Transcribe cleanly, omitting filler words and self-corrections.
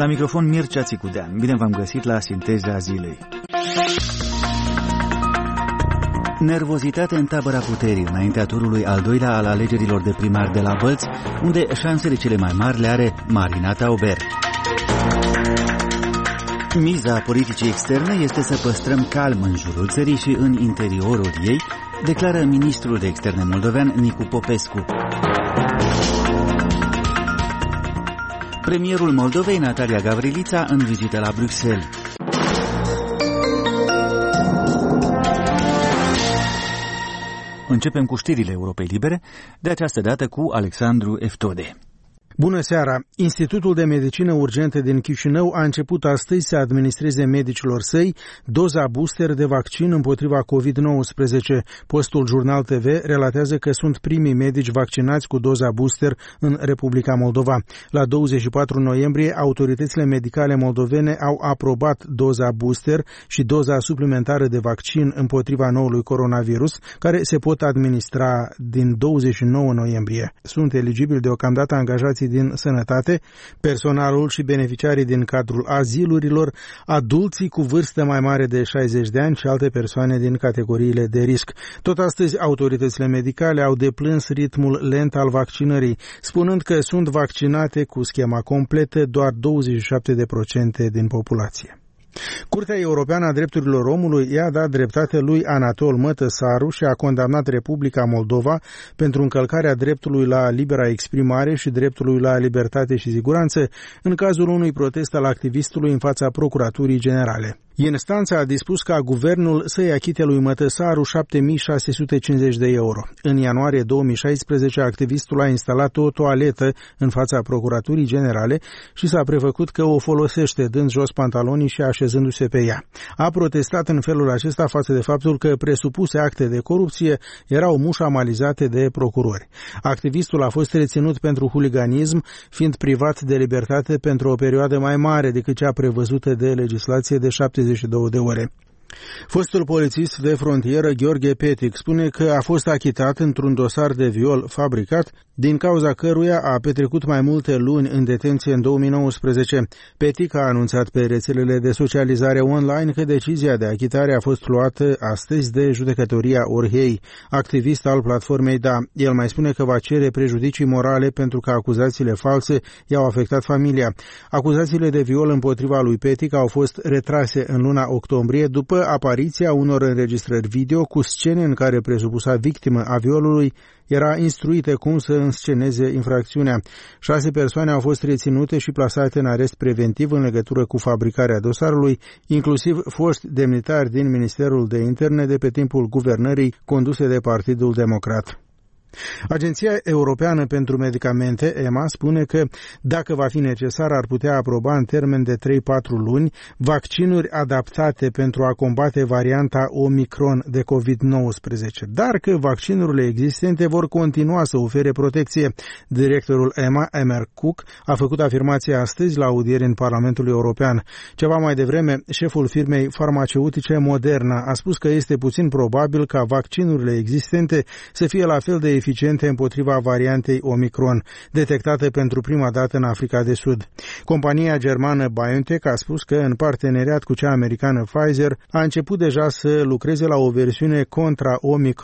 La microfon Mircea Țicudean. Bine v-am găsit la Sinteza Zilei. Nervozitate în tabăra puterii înaintea turului al doilea al alegerilor de primar de la Bălți, unde șansele cele mai mari le are Marina Tauber. Miza politicii externe este să păstrăm calm în jurul țării și în interiorul ei, declară ministrul de externe moldovean Nicu Popescu. Premierul Moldovei, Natalia Gavrilița, în vizită la Bruxelles. Începem cu știrile Europei Libere, de această dată cu Alexandru Eftode. Bună seara! Institutul de Medicină Urgentă din Chișinău a început astăzi să administreze medicilor săi doza booster de vaccin împotriva COVID-19. Postul Jurnal TV relatează că sunt primii medici vaccinați cu doza booster în Republica Moldova. La 24 noiembrie, autoritățile medicale moldovene au aprobat doza booster și doza suplimentară de vaccin împotriva noului coronavirus, care se pot administra din 29 noiembrie. Sunt eligibili deocamdată angajații din sănătate, personalul și beneficiarii din cadrul azilurilor, adulții cu vârstă mai mare de 60 de ani și alte persoane din categoriile de risc. Tot astăzi, autoritățile medicale au deplâns ritmul lent al vaccinării, spunând că sunt vaccinate cu schema completă doar 27% din populație. Curtea Europeană a Drepturilor Omului i-a dat dreptate lui Anatol Mătăsaru și a condamnat Republica Moldova pentru încălcarea dreptului la libera exprimare și dreptului la libertate și siguranță în cazul unui protest al activistului în fața Procuraturii Generale. Instanța a dispus ca guvernul să-i achite lui Mătăsaru 7.650 de euro. În ianuarie 2016, activistul a instalat o toaletă în fața Procuraturii Generale și s-a prefăcut că o folosește, dând jos pantalonii și așezându-se pe ea. A protestat în felul acesta față de faptul că presupuse acte de corupție erau mușamalizate de procurori. Activistul a fost reținut pentru huliganism, fiind privat de libertate pentru o perioadă mai mare decât cea prevăzută de legislație de 72 de ore. Fostul polițist de frontieră Gheorghe Petic spune că a fost achitat într-un dosar de viol fabricat, din cauza căruia a petrecut mai multe luni în detenție în 2019. Petic a anunțat pe rețelele de socializare online că decizia de achitare a fost luată astăzi de judecătoria Orhei, activist al platformei Da. El mai spune că va cere prejudicii morale pentru că acuzațiile false i-au afectat familia. Acuzațiile de viol împotriva lui Petic au fost retrase în luna octombrie după apariția unor înregistrări video cu scene în care presupusa victimă a violului era instruită cum să însceneze infracțiunea. 6 persoane au fost reținute și plasate în arest preventiv în legătură cu fabricarea dosarului, inclusiv foști demnitari din Ministerul de Interne de pe timpul guvernării conduse de Partidul Democrat. Agenția Europeană pentru Medicamente, EMA, spune că, dacă va fi necesar, ar putea aproba în termen de 3-4 luni vaccinuri adaptate pentru a combate varianta Omicron de COVID-19, dar că vaccinurile existente vor continua să ofere protecție. Directorul EMA, Emer Cook, a făcut afirmația astăzi la audieri în Parlamentul European. Ceva mai devreme, șeful firmei farmaceutice Moderna a spus că este puțin probabil ca vaccinurile existente să fie la fel de eficiente împotriva variantei Omicron, detectată pentru prima dată în Africa de Sud. Compania germană BioNTech a spus că, în parteneriat cu cea americană Pfizer, a început deja să lucreze la o versiune contra Omicron